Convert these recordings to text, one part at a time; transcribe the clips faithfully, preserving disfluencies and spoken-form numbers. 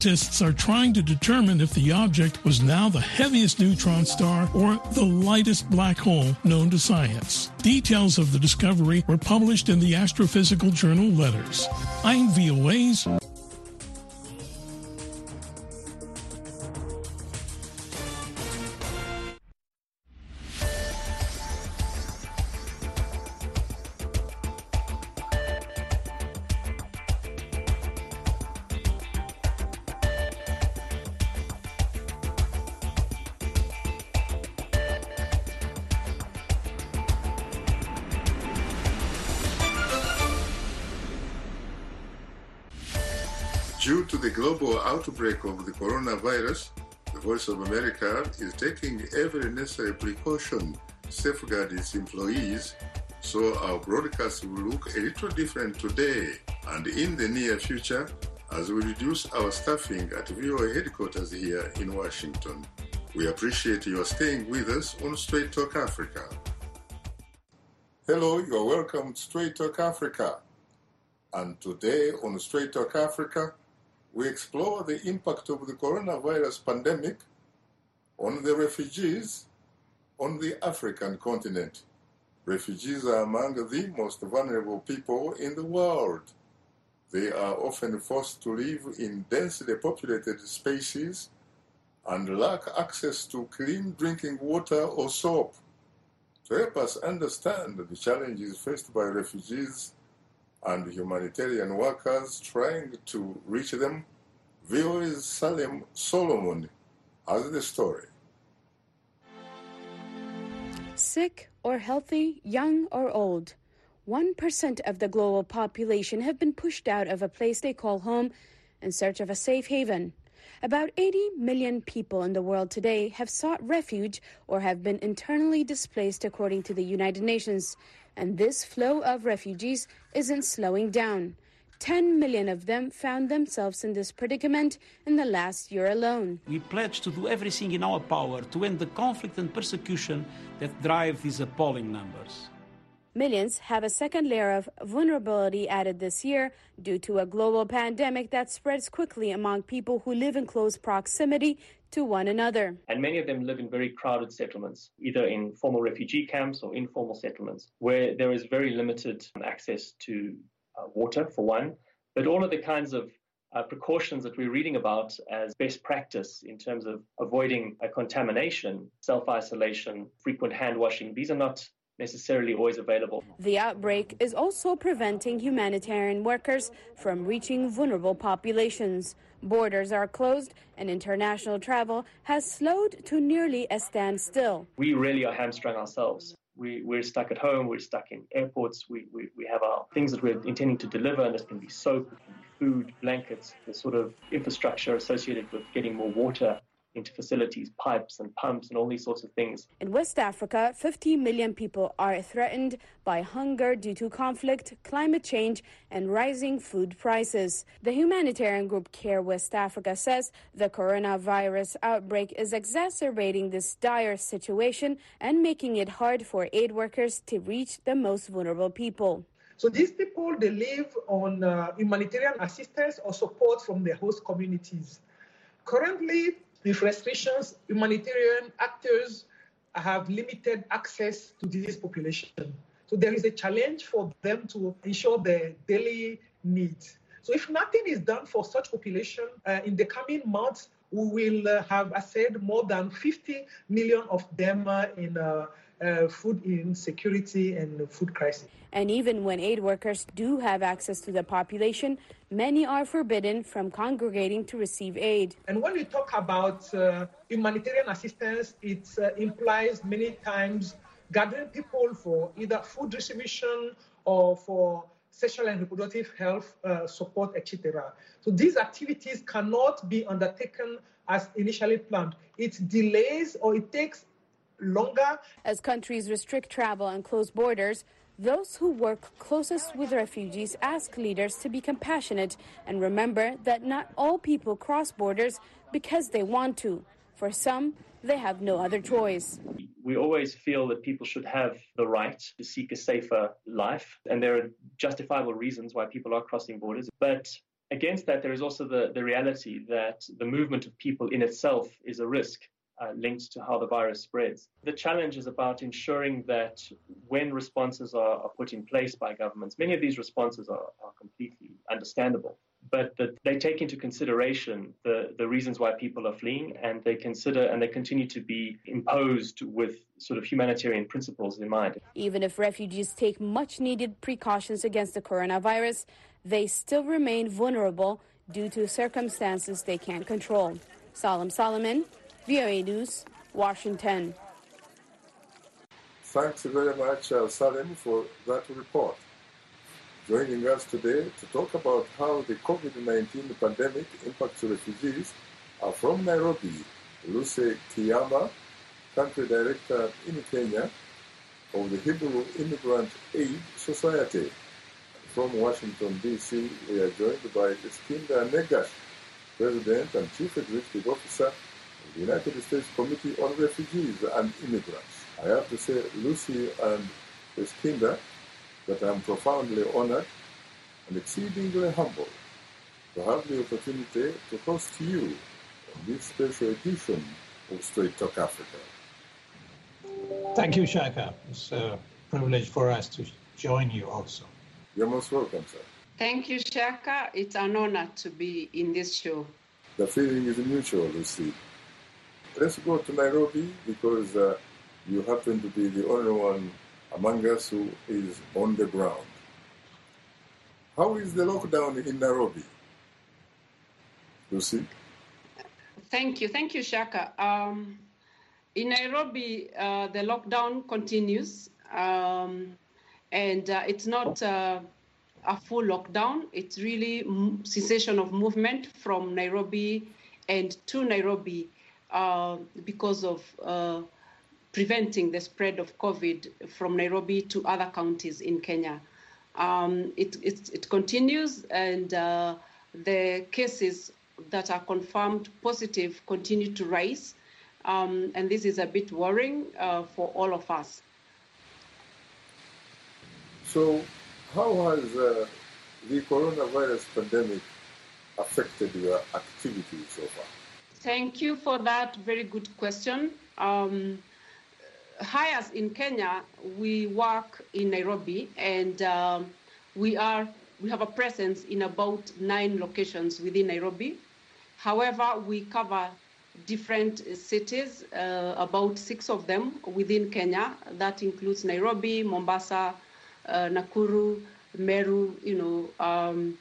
Scientists are trying to determine if the object was now the heaviest neutron star or the lightest black hole known to science. Details of the discovery were published in the astrophysical journal Letters. I'm V O A's Due to the global outbreak of the coronavirus, the Voice of America is taking every necessary precaution to safeguard its employees, so our broadcast will look a little different today and in the near future as we reduce our staffing at V O A headquarters here in Washington. We appreciate your staying with us on Straight Talk Africa. Hello, you are welcome to Straight Talk Africa. And today on Straight Talk Africa, we explore the impact of the coronavirus pandemic on the refugees on the African continent. Refugees are among the most vulnerable people in the world. They are often forced to live in densely populated spaces and lack access to clean drinking water or soap. To help us understand the challenges faced by refugees and humanitarian workers trying to reach them, V O A's Salem Solomon has the story. Sick or healthy, young or old, one percent of the global population have been pushed out of a place they call home in search of a safe haven. About eighty million people in the world today have sought refuge or have been internally displaced, according to the United Nations. And this flow of refugees isn't slowing down. ten million of them found themselves in this predicament in the last year alone. We pledge to do everything in our power to end the conflict and persecution that drive these appalling numbers. Millions have a second layer of vulnerability added this year due to a global pandemic that spreads quickly among people who live in close proximity to one another. And many of them live in very crowded settlements, either in formal refugee camps or informal settlements, where there is very limited access to uh, water, for one, but all of the kinds of uh, precautions that we're reading about as best practice in terms of avoiding uh, contamination, self-isolation, frequent hand washing, these are not necessarily always available. The outbreak is also preventing humanitarian workers from reaching vulnerable populations. Borders are closed and international travel has slowed to nearly a standstill. We really are hamstrung ourselves. We, we're stuck at home, we're stuck in airports, we, we, we have our things that we're intending to deliver, and this can be soap, it can be food, blankets, the sort of infrastructure associated with getting more water into facilities, pipes and pumps and all these sorts of things. In West Africa, fifty million people are threatened by hunger due to conflict, climate change, and rising food prices. The humanitarian group Care West Africa says the coronavirus outbreak is exacerbating this dire situation and making it hard for aid workers to reach the most vulnerable people. So these people, they live on uh, humanitarian assistance or support from their host communities. Currently, with restrictions, humanitarian actors have limited access to this population. So there is a challenge for them to ensure their daily needs. So if nothing is done for such population, uh, in the coming months, we will uh, have, I said, more than fifty million of them uh, in uh, uh, food insecurity and food crisis. And even when aid workers do have access to the population, many are forbidden from congregating to receive aid. And when we talk about uh, humanitarian assistance, it uh, implies many times gathering people for either food distribution or for sexual and reproductive health uh, support, et cetera. So these activities cannot be undertaken as initially planned. It delays or it takes longer. As countries restrict travel and close borders, those who work closest with refugees ask leaders to be compassionate and remember that not all people cross borders because they want to. For some, they have no other choice. We always feel that people should have the right to seek a safer life, and there are justifiable reasons why people are crossing borders. But against that, there is also the, the reality that the movement of people in itself is a risk uh, linked to how the virus spreads. The challenge is about ensuring that when responses are, are put in place by governments, many of these responses are, are completely understandable, but that they take into consideration the, the reasons why people are fleeing, and they consider and they continue to be imposed with sort of humanitarian principles in mind. Even if refugees take much needed precautions against the coronavirus, they still remain vulnerable due to circumstances they can't control. Salam Solomon, V O A News, Washington. Thanks very much, uh, Salim, for that report. Joining us today to talk about how the COVID nineteen pandemic impacts refugees are from Nairobi, Lucy Kiyama, Country Director in Kenya of the Hebrew Immigrant Aid Society. From Washington, D C, we are joined by Eskinder Negash, President and Chief Executive Officer of the United States Committee on Refugees and Immigrants. I have to say, Lucy and Eskinder, that I'm profoundly honored and exceedingly humbled to have the opportunity to host you on this special edition of Straight Talk Africa. Thank you, Shaka. It's a privilege for us to join you also. You're most welcome, sir. Thank you, Shaka. It's an honor to be in this show. The feeling is mutual, Lucy. Let's go to Nairobi because uh, you happen to be the only one among us who is on the ground. How is the lockdown in Nairobi, Lucy? Thank you. Thank you, Shaka. Um, in Nairobi, uh, the lockdown continues. Um, And uh, it's not uh, a full lockdown. It's really m- cessation of movement from Nairobi and to Nairobi uh, because of uh, preventing the spread of COVID from Nairobi to other counties in Kenya. Um, it, it, it continues, and uh, the cases that are confirmed positive continue to rise. Um, and this is a bit worrying uh, for all of us. So, how has uh, the coronavirus pandemic affected your activities so far? Thank you for that very good question. Um, Highers in Kenya, we work in Nairobi, and um, we are we have a presence in about nine locations within Nairobi. However, we cover different cities, uh, about six of them within Kenya. That includes Nairobi, Mombasa, Uh, Nakuru, Meru, you know, um,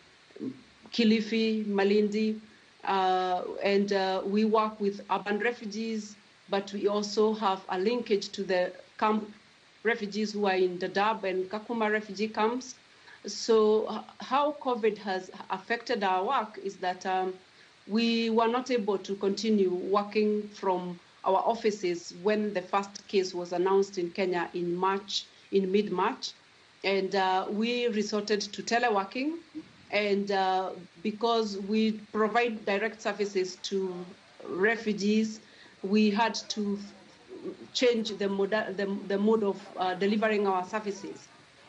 Kilifi, Malindi, uh, and uh, we work with urban refugees, but we also have a linkage to the camp refugees who are in Dadaab and Kakuma refugee camps. So uh, how COVID has affected our work is that um, we were not able to continue working from our offices when the first case was announced in Kenya in March, in mid-March. And uh, we resorted to teleworking, and uh, because we provide direct services to refugees, we had to change the mode, the, the mode of uh, delivering our services.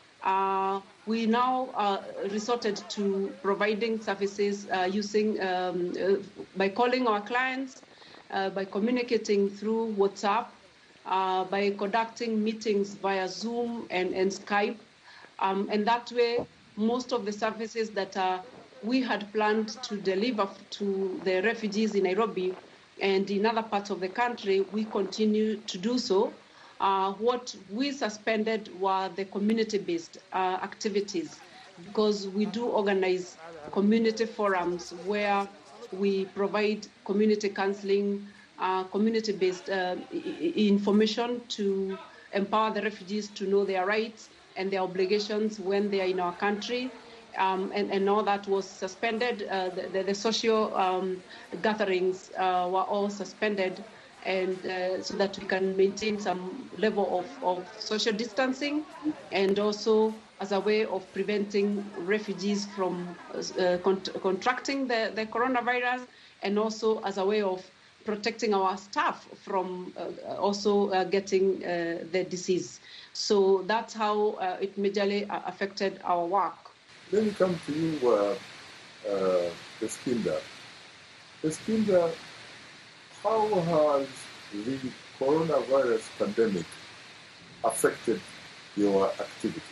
Uh, we now uh, resorted to providing services uh, using um, uh, by calling our clients, uh, by communicating through WhatsApp, uh, by conducting meetings via Zoom and, and Skype. Um, and that way, most of the services that uh, we had planned to deliver to the refugees in Nairobi and in other parts of the country, we continue to do so. Uh, what we suspended were the community-based uh, activities, because we do organize community forums where we provide community counseling, uh, community-based uh, I- information to empower the refugees to know their rights and their obligations when they are in our country, um, and, and all that was suspended. Uh, the, the, the social um, gatherings uh, were all suspended, and uh, so that we can maintain some level of, of social distancing, and also as a way of preventing refugees from uh, con- contracting the, the coronavirus, and also as a way of protecting our staff from uh, also uh, getting uh, the disease. So that's how uh, it majorly affected our work. Let me come to you, uh, uh, Eskinder. Eskinder, how has the coronavirus pandemic affected your activities?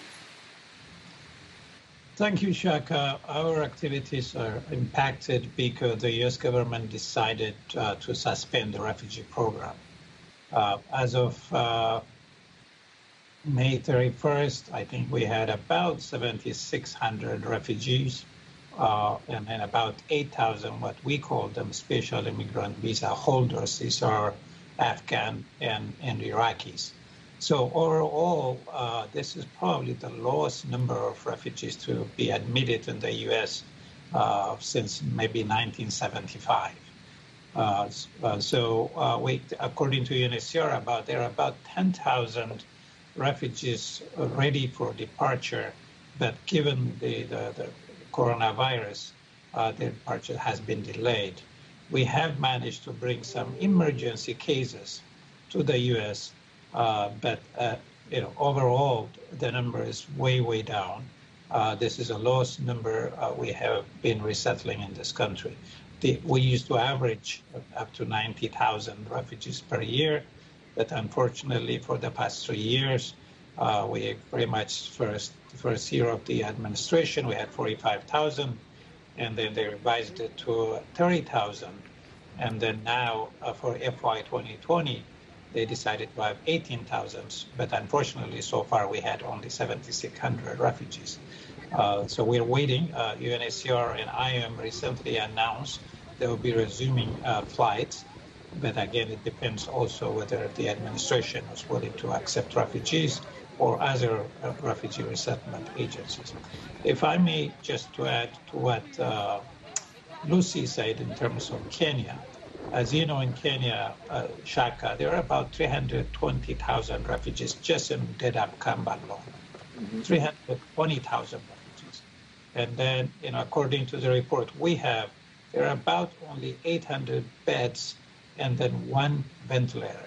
Thank you, Shaka. Our activities are impacted because the U S government decided uh, to suspend the refugee program. Uh, as of uh, May thirty-first, I think we had about seven thousand six hundred refugees uh, and then about eight thousand what we call them special immigrant visa holders. These are Afghan and, and Iraqis. So overall, uh, this is probably the lowest number of refugees to be admitted in the U S uh, since maybe nineteen seventy-five. Uh, uh, so uh, we, according to U N H C R, about there are about ten thousand refugees ready for departure, but given the, the, the coronavirus, uh, the departure has been delayed. We have managed to bring some emergency cases to the U S, uh, but uh, you know, overall, the number is way, way down. Uh, this is the lowest number uh, we have been resettling in this country. The, we used to average up to ninety thousand refugees per year, but unfortunately for the past three years, uh, we very much first first year of the administration, we had forty-five thousand, and then they revised it to thirty thousand. And then now uh, for F Y twenty twenty, they decided to have eighteen thousand, but unfortunately so far we had only seven thousand six hundred refugees. Uh, so we're waiting. Uh, U N H C R and I O M recently announced they will be resuming uh, flights. But again, it depends also whether the administration is willing to accept refugees or other uh, refugee resettlement agencies. If I may just to add to what uh, Lucy said in terms of Kenya, as you know, in Kenya, uh, Shaka, there are about three hundred twenty thousand refugees just in Dadaab camp alone, mm-hmm. three hundred twenty thousand refugees. And then, you know, according to the report we have, there are about only eight hundred beds and then one ventilator,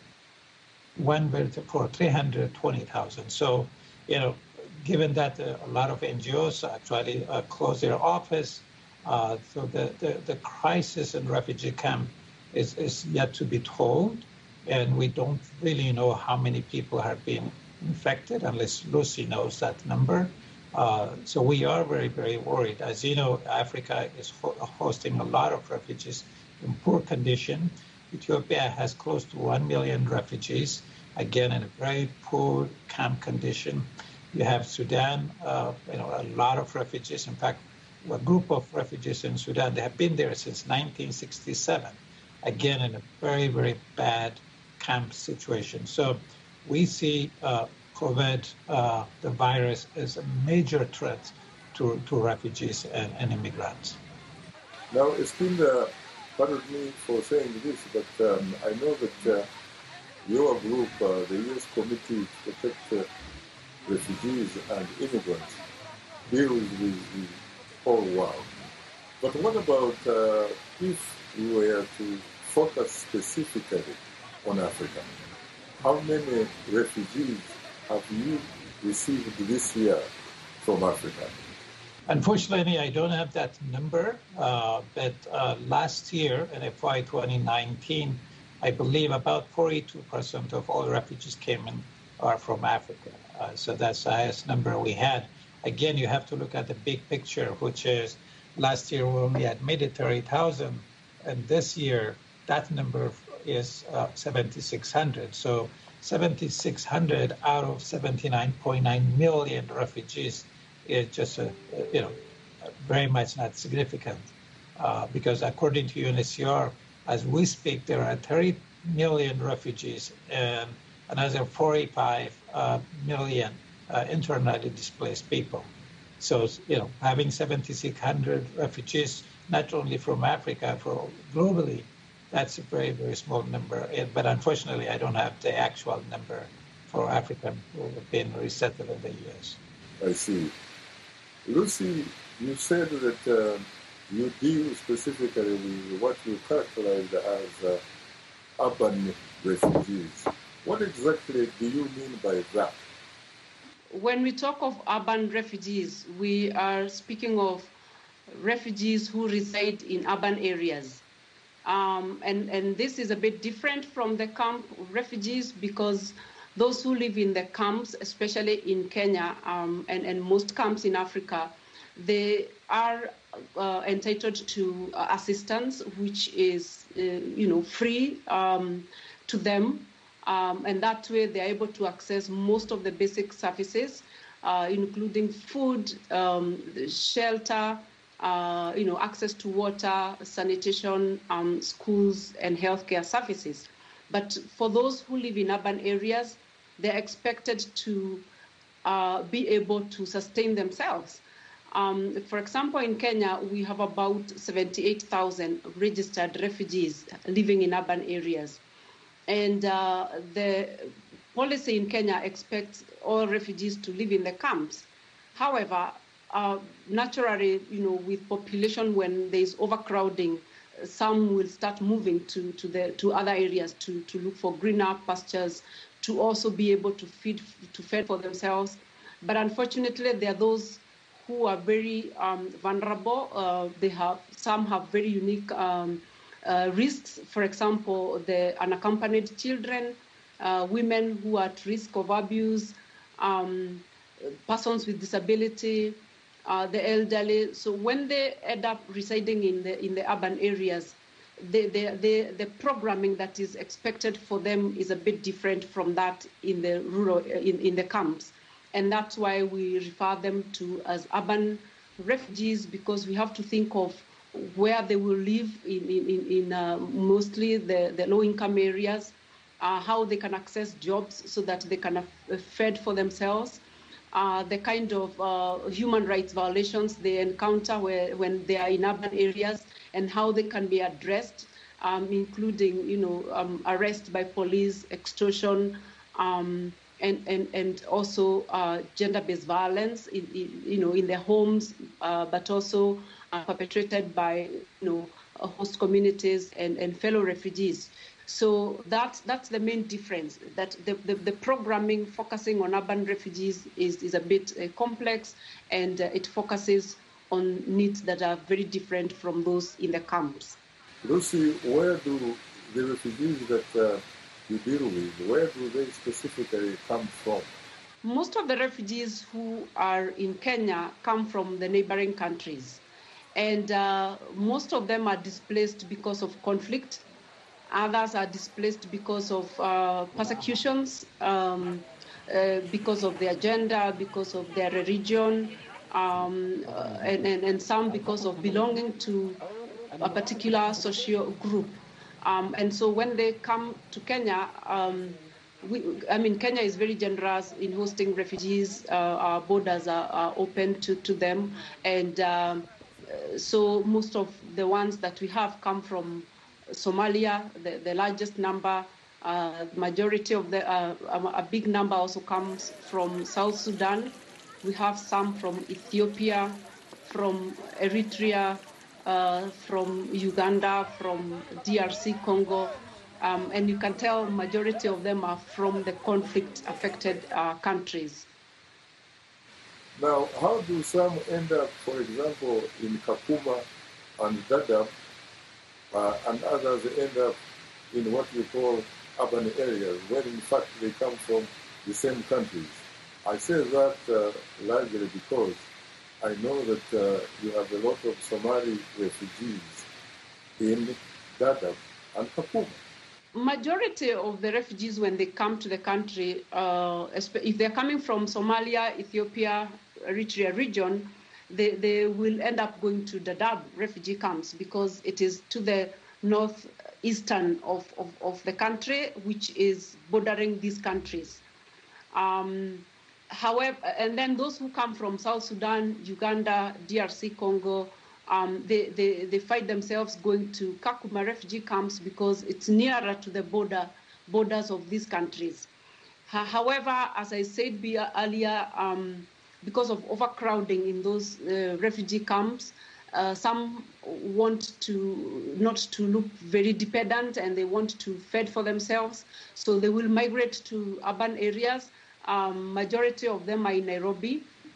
one ventilator for three hundred twenty thousand. So, you know, given that uh, a lot of N G Os actually uh, close their office, uh, so the, the, the crisis in refugee camp is, is yet to be told, and we don't really know how many people have been infected unless Lucy knows that number. Uh, so we are very, very worried. As you know, Africa is ho- hosting a lot of refugees in poor condition. Ethiopia has close to one million refugees, again in a very poor camp condition. You have Sudan, uh, you know, a lot of refugees. In fact, a group of refugees in Sudan, they have been there since nineteen sixty-seven, again in a very, very bad camp situation. So we see uh, COVID, uh, the virus, as a major threat to, to refugees and, and immigrants. Now, it's been uh, pardon me for saying this, but um, I know that uh, your group, uh, the U S Committee to Protect uh, Refugees and Immigrants, deals with the whole world. But what about uh, if we were to focus specifically on Africa? How many refugees have you received this year from Africa? Unfortunately, I don't have that number, uh, but uh, last year in F Y twenty nineteen, I believe about forty-two percent of all refugees came in are from Africa. Uh, so that's the highest number we had. Again, you have to look at the big picture, which is last year we only admitted thirty thousand, and this year that number is uh, seven thousand six hundred. So seven thousand six hundred out of seventy-nine point nine million refugees is just, a, you know, very much not significant. Uh, because according to U N H C R, as we speak, there are thirty million refugees and another forty-five uh, million uh, internally displaced people. So, you know, having seven thousand six hundred refugees, not only from Africa, for globally, that's a very, very small number. But unfortunately, I don't have the actual number for African who have been resettled in the U S. I see. Lucy, you said that uh, you deal specifically with what you characterize as uh, urban refugees. What exactly do you mean by that? When we talk of urban refugees, we are speaking of refugees who reside in urban areas. Um, and, and this is a bit different from the camp refugees because those who live in the camps, especially in Kenya um, and, and most camps in Africa, they are uh, entitled to uh, assistance, which is, uh, you know, free um, to them. Um, and that way they're able to access most of the basic services, uh, including food, um, shelter, uh, you know, access to water, sanitation, um, schools, and healthcare services. But for those who live in urban areas, they're expected to uh, be able to sustain themselves. Um, for example, in Kenya, we have about seventy-eight thousand registered refugees living in urban areas. And uh, the policy in Kenya expects all refugees to live in the camps. However, uh, naturally, you know, with population, when there's overcrowding, some will start moving to, to, the, to other areas to, to look for greener pastures, to also be able to feed, to fend for themselves. But unfortunately, there are those who are very um, vulnerable. Uh, they have, some have very unique um, uh, risks. For example, the unaccompanied children, uh, women who are at risk of abuse, um, persons with disability, uh, the elderly. So when they end up residing in the in the urban areas, the, the, the, the programming that is expected for them is a bit different from that in the rural, in, in the camps. And that's why we refer them to as urban refugees, because we have to think of where they will live in, in, in uh, mostly the, the low-income areas, uh, how they can access jobs so that they can uh, fend for themselves, uh, the kind of uh, human rights violations they encounter where, when they are in urban areas, and how they can be addressed, um, including, you know, um, arrest by police, extortion, um, and, and, and also uh, gender-based violence, in, in, you know, in their homes, uh, but also uh, perpetrated by, you know, host communities and, and fellow refugees. So that's, that's the main difference, that the, the, the programming focusing on urban refugees is, is a bit uh, complex, and uh, it focuses on needs that are very different from those in the camps. Lucy, where do the refugees that uh, you deal with, where do they specifically come from? Most of the refugees who are in Kenya come from the neighboring countries. And uh, most of them are displaced because of conflict. Others are displaced because of uh, persecutions, um, uh, because of their gender, because of their religion, um, uh, and, and, and some because of belonging to a particular social group. Um, and so when they come to Kenya, um, we, I mean, Kenya is very generous in hosting refugees. Uh, our borders are, are open to, to them. And um, so most of the ones that we have come from Somalia, the, the largest number. Uh, majority of the, uh, a big number also comes from South Sudan. We have some from Ethiopia, from Eritrea, uh, from Uganda, from D R C Congo, um, and you can tell majority of them are from the conflict-affected uh, countries. Now, how do some end up, for example, in Kakuma and Dadaab, uh, and others end up in what we call urban areas, when in fact they come from the same countries? I say that uh, largely because I know that uh, you have a lot of Somali refugees in Dadaab and Kakuma. Majority of the refugees, when they come to the country, uh, if they're coming from Somalia, Ethiopia, Eritrea region, they, they will end up going to Dadaab refugee camps because it is to the northeastern of, of, of the country, which is bordering these countries. Um, however, and then those who come from South Sudan, Uganda, D R C Congo, um, they, they, they find themselves going to Kakuma refugee camps because it's nearer to the border borders of these countries. However, as I said earlier, um, because of overcrowding in those uh, refugee camps, uh, some want to not to look very dependent, and they want to fend for themselves. So they will migrate to urban areas. Um, majority of them are in Nairobi,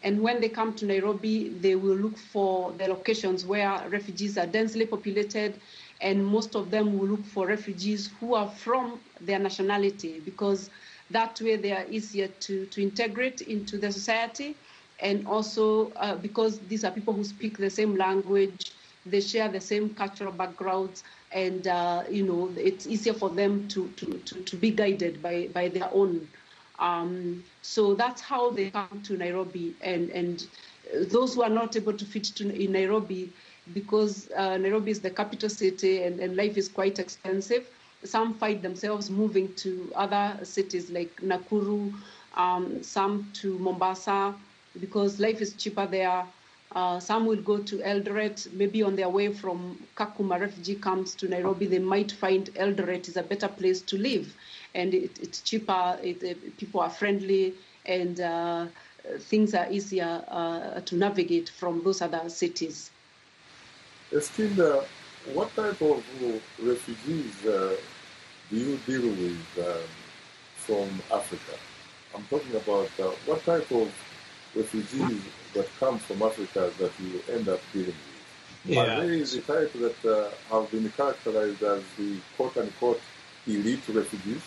And when they come to Nairobi, they will look for the locations where refugees are densely populated, and most of them will look for refugees who are from their nationality, because that way they are easier to, to integrate into the society. And also uh, because these are people who speak the same language, they share the same cultural backgrounds, and uh, you know, it's easier for them to, to, to, to be guided by, by their own. Um, so that's how they come to Nairobi. And, and those who are not able to fit to, in Nairobi, because uh, Nairobi is the capital city and, and life is quite expensive, some find themselves moving to other cities like Nakuru, um, some to Mombasa, because life is cheaper there. Uh, some will go to Eldoret, maybe on their way from Kakuma refugee camps to Nairobi, they might find Eldoret is a better place to live. And it, it's cheaper, it, it, people are friendly, and uh, things are easier uh, to navigate from those other cities. Eskinde, what type of refugees uh, do you deal with um, from Africa? I'm talking about uh, what type of refugees that come from Africa that you end up dealing with? Yeah. Are they the type that uh, have been characterized as the quote-unquote elite refugees?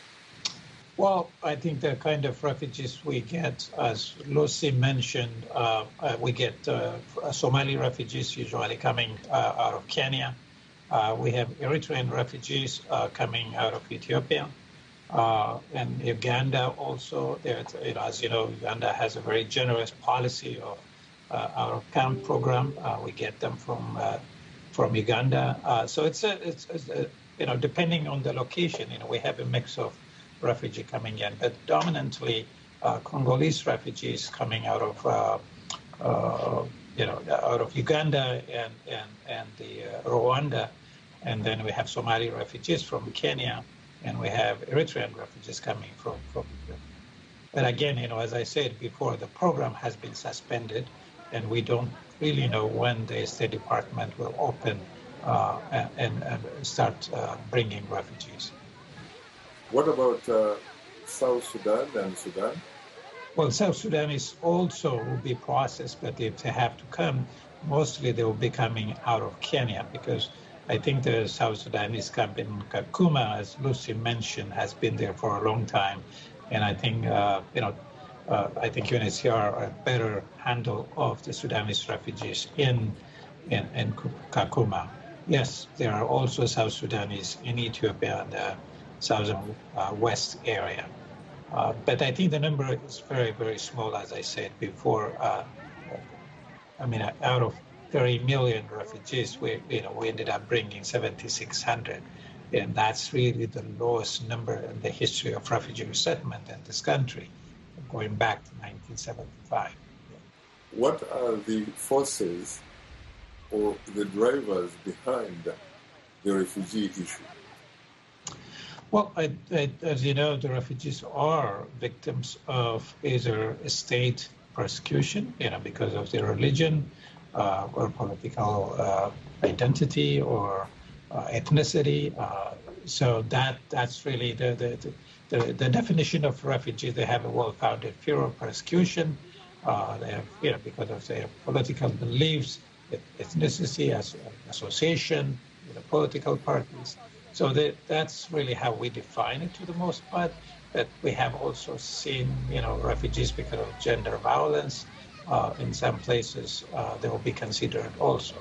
Well, I think the kind of refugees we get, as Lucy mentioned, uh, uh, we get uh, Somali refugees usually coming uh, out of Kenya. Uh, we have Eritrean refugees uh, coming out of Ethiopia. Uh, and Uganda also, there, you know, as you know, Uganda has a very generous policy of uh, our camp program. Uh, we get them from uh, from Uganda. Uh, so it's a, it's, it's a, you know, depending on the location, you know, we have a mix of refugee coming in, but dominantly uh, Congolese refugees coming out of uh, uh, you know, out of Uganda and and and the uh, Rwanda, and then we have Somali refugees from Kenya. And we have Eritrean refugees coming from, from Europe. But again, you know, as I said before, the program has been suspended, and we don't really know when the State Department will open uh, and, and start uh, bringing refugees. What about uh, South Sudan and Sudan? Well, South Sudan is also will be processed, but if they have to come, mostly they will be coming out of Kenya, because I think the South Sudanese camp in Kakuma, as Lucy mentioned, has been there for a long time, and I think uh, you know, uh, I think U N H C R are a better handle of the Sudanese refugees in in, in Kakuma. Yes, there are also South Sudanese in Ethiopia and the southern uh, west area, uh, but I think the number is very very small, as I said before. Uh, I mean, out of thirty million refugees, we, you know, we ended up bringing seventy-six hundred, and that's really the lowest number in the history of refugee resettlement in this country, going back to nineteen seventy-five. What are the forces or the drivers behind the refugee issue? Well, I, I, as you know, the refugees are victims of either state persecution, you know, because of their religion, Uh, or political uh, identity or uh, ethnicity. Uh, so that that's really the the, the the definition of refugee. They have a well-founded fear of persecution. Uh, they have, you know, because of their political beliefs, ethnicity, as association with the political parties. So they, that's really how we define it to the most part. But we have also seen, you know, refugees because of gender violence. Uh, in some places, uh, they will be considered also.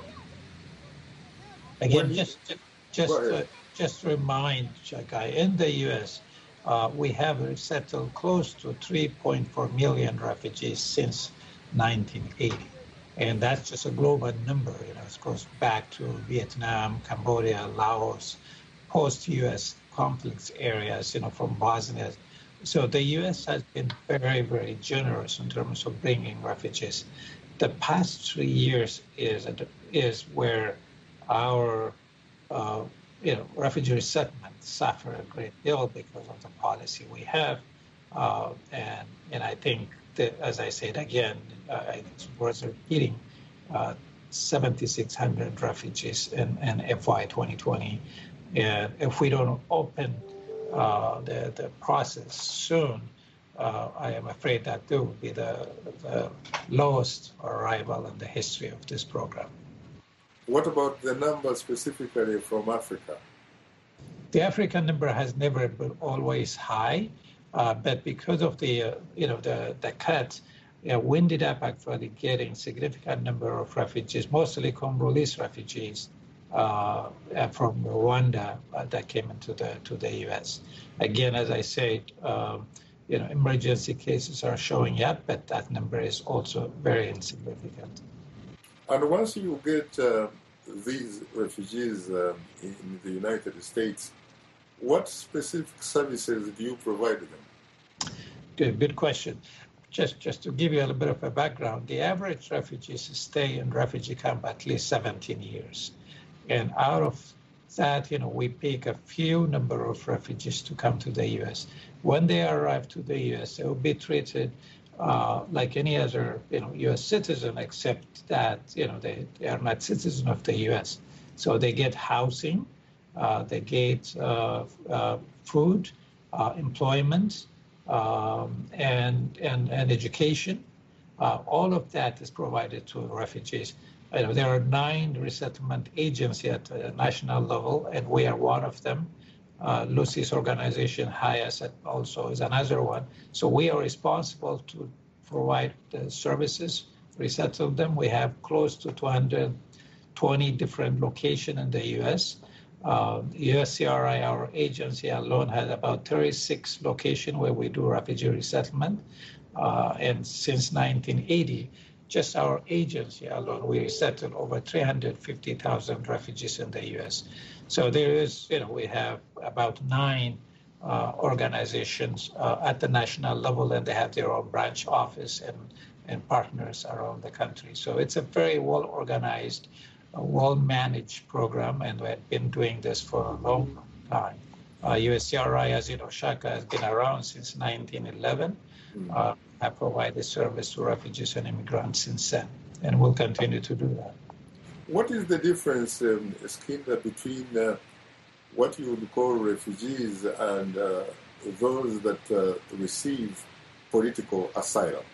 Again, just just uh, just remind Chagai, in the U S, uh, we have resettled close to three point four million refugees since nineteen eighty, and that's just a global number. You know, it goes back to Vietnam, Cambodia, Laos, post-U S conflict areas. You know, from Bosnia. So the U S has been very, very generous in terms of bringing refugees. The past three years is is where our uh, you know refugee resettlement suffer a great deal because of the policy we have, uh, and and I think that, as I said again, uh, it's worth repeating, uh, seventy-six hundred refugees in, in F Y twenty twenty, and if we don't open Uh, the, the process soon, uh, I am afraid that they will be the, the lowest arrival in the history of this program. What about the number specifically from Africa? The African number has never been always high, uh, but because of the, uh, you know, the, the cut, uh, we ended up actually getting significant number of refugees, mostly Congolese refugees uh, from Rwanda uh, that came into the to the U S. Again, as I said, um, you know, emergency cases are showing up, but that number is also very insignificant. And once you get uh, these refugees uh, in the United States, what specific services do you provide them? Good, good question. Just, just to give you a little bit of a background, the average refugees stay in refugee camp at least seventeen years. And out of that, you know, we pick a few number of refugees to come to the U S. When they arrive to the U S, they will be treated uh, like any other, you know, U S citizen, except that, you know, they, they are not citizens of the U S. So they get housing, uh, they get uh, uh, food, uh, employment, um, and, and, and education. Uh, all of that is provided to refugees. You know, there are nine resettlement agencies at the national level, and we are one of them. Uh, Lucy's organization, HIAS, also is another one. So we are responsible to provide the services, resettle them. We have close to two hundred twenty different locations in the U S. Uh, U S C R I, our agency alone, has about thirty-six locations where we do refugee resettlement. Uh, and since nineteen eighty, just our agency alone, we resettled over three hundred fifty thousand refugees in the U S. So there is, you know, we have about nine uh, organizations uh, at the national level, and they have their own branch office and, and partners around the country. So it's a very well-organized, uh, well-managed program, and we've been doing this for a long time. Uh, U S C R I, as you know, Shaka, has been around since nineteen eleven. Uh, have provided service to refugees and immigrants since then, and will continue to do that. What is the difference, um, Skinda, between uh, what you would call refugees and uh, those that uh, receive political asylum?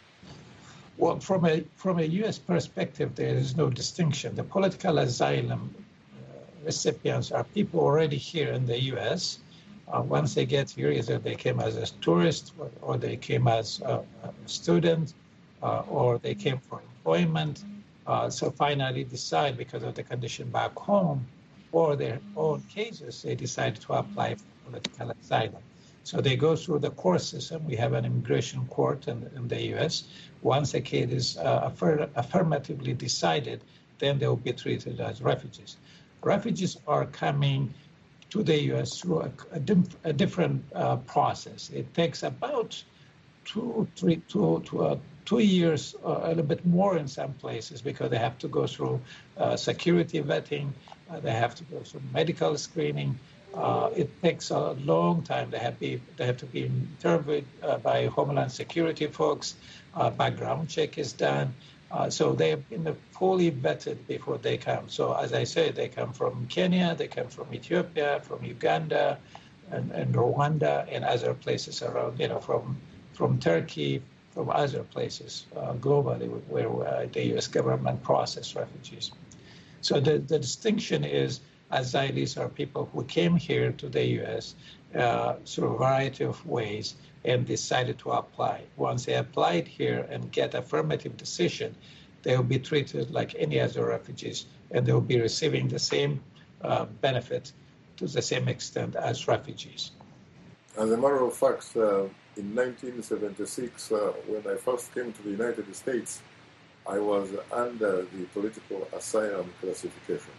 Well, from a from a U S perspective, there is no distinction. The political asylum uh, recipients are people already here in the U S. Uh, once they get here, either they came as a tourist, or, or they came as a, a student, uh, or they came for employment. Uh, so finally decide, because of the condition back home or their own cases, they decide to apply for political asylum. So they go through the court system. We have an immigration court in, in the U S. Once a case is uh, affirm- affirmatively decided, then they will be treated as refugees. Refugees are coming to the U S through a, a, dim- a different uh, process. It takes about two, three, two, two, uh, two years, uh, a little bit more in some places, because they have to go through uh, security vetting, uh, they have to go through medical screening. Uh, it takes a long time. They have, be, they have to be interviewed uh, by Homeland Security folks. Uh, background check is done. Uh, so they have been fully vetted before they come. So as I say, they come from Kenya, they come from Ethiopia, from Uganda, and, and Rwanda, and other places around, you know, from from Turkey, from other places uh, globally where uh, the U S government process refugees. So the, the distinction is asylees are people who came here to the U S uh, through a variety of ways and decided to apply. Once they applied here and get affirmative decision, they will be treated like any other refugees, and they will be receiving the same uh, benefit to the same extent as refugees. As a matter of fact, uh, in nineteen seventy-six, uh, when I first came to the United States, I was under the political asylum classification.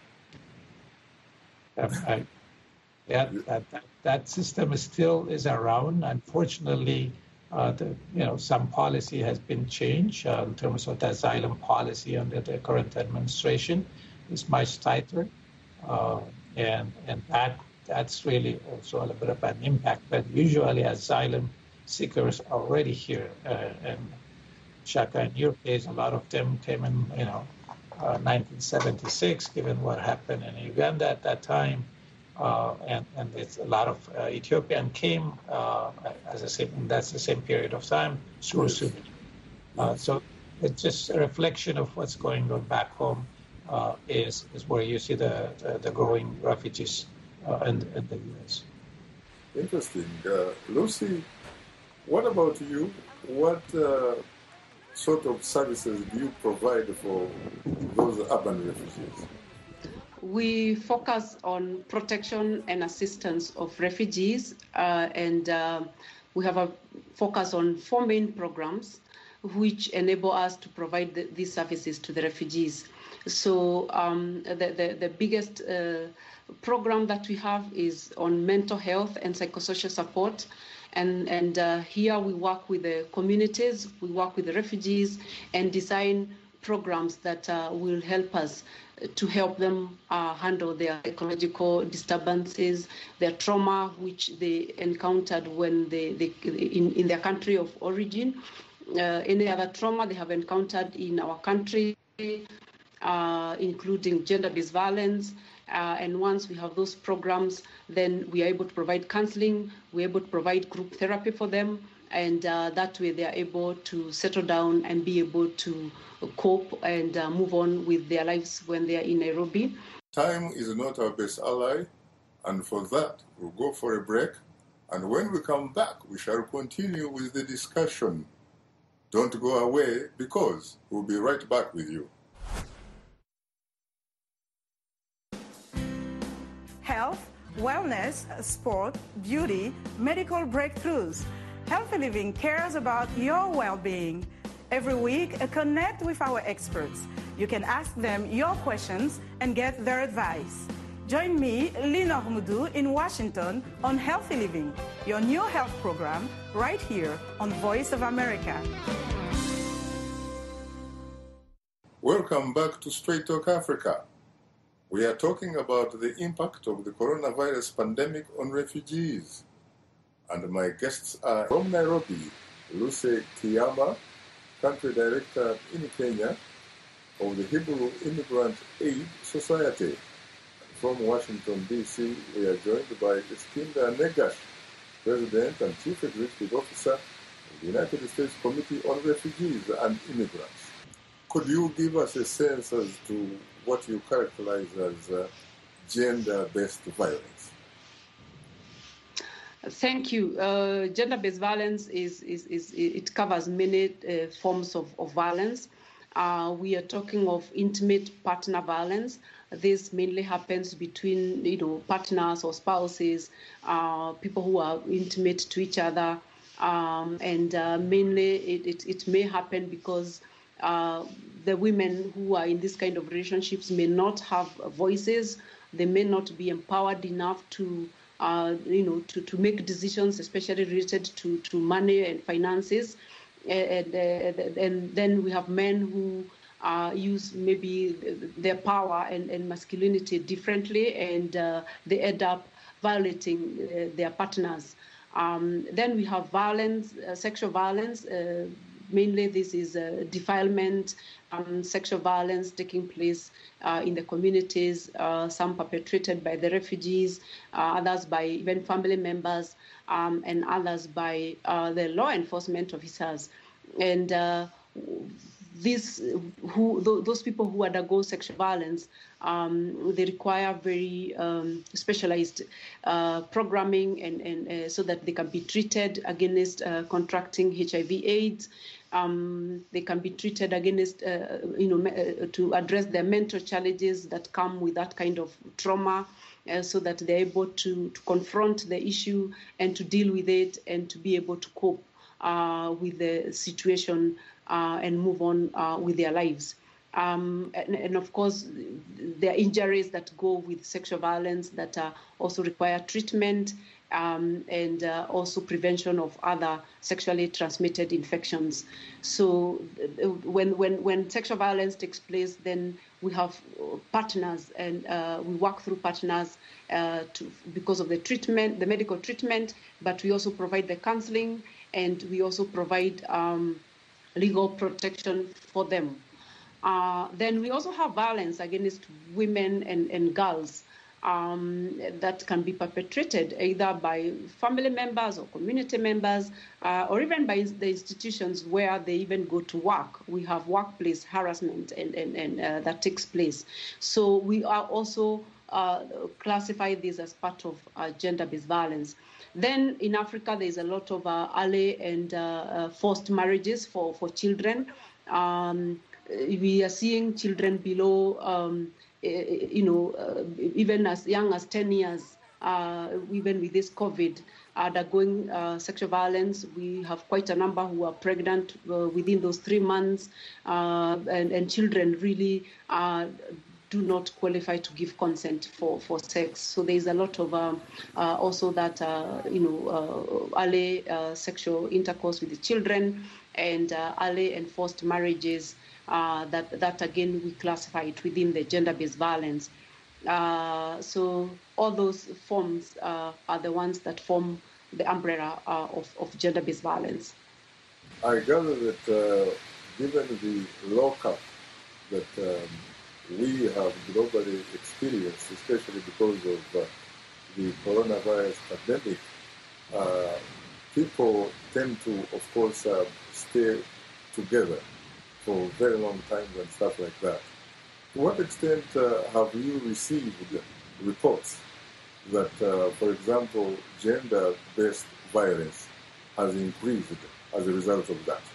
Um, I, yeah, that, that, that system is still is around. Unfortunately, uh, the, you know, some policy has been changed uh, in terms of the asylum policy under the current administration. It's much tighter, uh, and and that that's really also a little bit of an impact. But usually, asylum seekers are already here, uh, and Shaka, in your case, a lot of them came in, you know, uh, nineteen seventy-six, given what happened in Uganda at that time. uh, and, and it's a lot of uh, Ethiopian came uh, as a same, that's the same period of time through Sudan. Uh, so it's just a reflection of what's going on back home uh, is, is where you see the, the, the growing refugees uh, in, in the U S. Interesting. Uh, Lucy, what about you? What uh, sort of services do you provide for those urban refugees? We focus on protection and assistance of refugees, uh, and uh, we have a focus on four main programs which enable us to provide the, these services to the refugees. So um, the, the, the biggest uh, program that we have is on mental health and psychosocial support. And, and uh, here we work with the communities, we work with the refugees, and design programs that uh, will help us to help them uh, handle their ecological disturbances, their trauma, which they encountered when they, they in, in their country of origin, uh, any other trauma they have encountered in our country, uh, including gender-based violence. Uh, and once we have those programs, then we are able to provide counseling, we're able to provide group therapy for them, and uh, that way they are able to settle down and be able to cope and uh, move on with their lives when they are in Nairobi. Time is not our best ally, and for that, we'll go for a break, and when we come back, we shall continue with the discussion. Don't go away, because we'll be right back with you. Health, wellness, sport, beauty, medical breakthroughs. Healthy Living cares about your well-being. Every week, connect with our experts. You can ask them your questions and get their advice. Join me, Lina Humudu, in Washington on Healthy Living, your new health program, right here on Voice of America. Welcome back to Straight Talk Africa. We are talking about the impact of the coronavirus pandemic on refugees. And my guests are from Nairobi, Lucy Kiyama, Country Director in Kenya of the Hebrew Immigrant Aid Society. From Washington, D C, we are joined by Eskinder Negash, President and Chief Executive Officer of the United States Committee on Refugees and Immigrants. Could you give us a sense as to what you characterize as uh, gender-based violence? Thank you. Uh, gender-based violence is, is, is it covers many uh, forms of, of violence. Uh, we are talking of intimate partner violence. This mainly happens between, you know, partners or spouses, uh, people who are intimate to each other, um, and uh, mainly it, it, it may happen because uh, the women who are in this kind of relationships may not have voices. They may not be empowered enough to Uh, you know, to, to make decisions, especially related to, to money and finances. And, uh, and then we have men who uh, use maybe their power and, and masculinity differently, and uh, they end up violating uh, their partners. Um, then we have violence, uh, sexual violence. Uh, mainly this is uh, defilement, um, sexual violence taking place uh, in the communities, uh, some perpetrated by the refugees, uh, others by even family members, um, and others by uh, the law enforcement officers. And uh, these, who, those people who undergo sexual violence, um, they require very um, specialized uh, programming, and, and uh, so that they can be treated against uh, contracting H I V AIDS. Um, they can be treated against, uh, you know, uh, to address their mental challenges that come with that kind of trauma, uh, so that they're able to, to confront the issue and to deal with it and to be able to cope uh, with the situation uh, and move on uh, with their lives. Um, and, and of course, there are injuries that go with sexual violence that uh, also require treatment, um, and uh, also prevention of other sexually transmitted infections. So uh, when, when, when sexual violence takes place, then we have partners, and uh, we work through partners uh, to, because of the treatment, the medical treatment, but we also provide the counseling, and we also provide um, legal protection for them. Uh, then we also have violence against women and, and girls. um, that can be perpetrated either by family members or community members, uh, or even by the institutions where they even go to work. We have workplace harassment and, and, and uh, that takes place. So we are also uh, classify this as part of uh, gender-based violence. Then in Africa, there's a lot of uh, early and uh, uh, forced marriages for, for children. Um, we are seeing children below, um, you know, uh, even as young as ten years, uh, even with this COVID, undergoing uh, sexual violence. We have quite a number who are pregnant uh, within those three months, uh, and, and children really uh, do not qualify to give consent for, for sex. So there's a lot of um, uh, also that, uh, you know, uh, early uh, sexual intercourse with the children and uh, early and forced marriages uh, that, that, again, we classify it within the gender-based violence. Uh, so all those forms uh, are the ones that form the umbrella uh, of, of gender-based violence. I gather that uh, given the lockup that um, we have globally experienced, especially because of uh, the coronavirus pandemic, uh, people tend to, of course, uh, stay together for very long times and stuff like that. To what extent uh, have you received reports that, uh, for example, gender-based violence has increased as a result of that?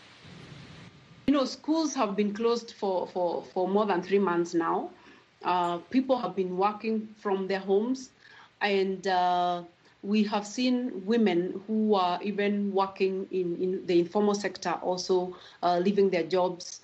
You know, schools have been closed for, for, for more than three months now. Uh, people have been working from their homes, and uh, we have seen women who are even working in, in the informal sector also uh, leaving their jobs.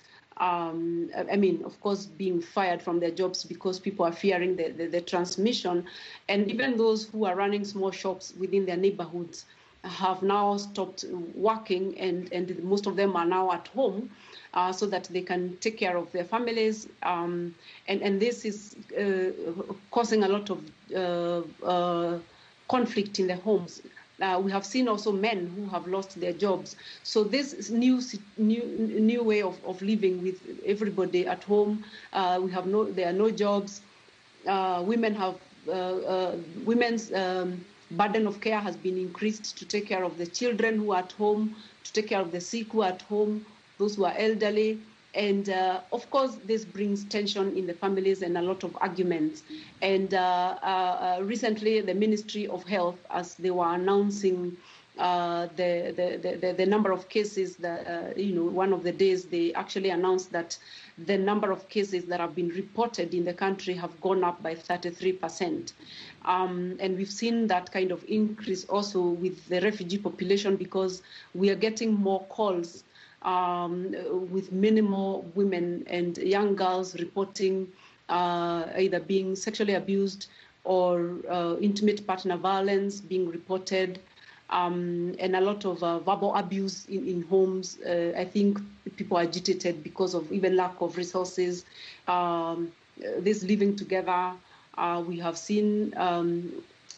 Um, I mean, of course, being fired from their jobs because people are fearing the, the, the transmission. And even those who are running small shops within their neighborhoods have now stopped working, and, and most of them are now at home uh, so that they can take care of their families. Um, and, and this is uh, causing a lot of uh, uh, conflict in the homes. Uh, we have seen also men who have lost their jobs. So this new new new way of, of living with everybody at home, uh, we have no there are no jobs. Uh, women have uh, uh, women's um, burden of care has been increased to take care of the children who are at home, to take care of the sick who are at home, those who are elderly. And uh, of course, this brings tension in the families and a lot of arguments. And uh, uh, recently, the Ministry of Health, as they were announcing uh, the, the, the, the number of cases, that, uh, you know, one of the days they actually announced that the number of cases that have been reported in the country have gone up by thirty-three percent. Um, and we've seen that kind of increase also with the refugee population, because we are getting more calls Um, with minimal women and young girls reporting uh, either being sexually abused or uh, intimate partner violence being reported, um, and a lot of uh, verbal abuse in, in homes. Uh, I think people are agitated because of even lack of resources. Um, this living together, uh, we have seen um,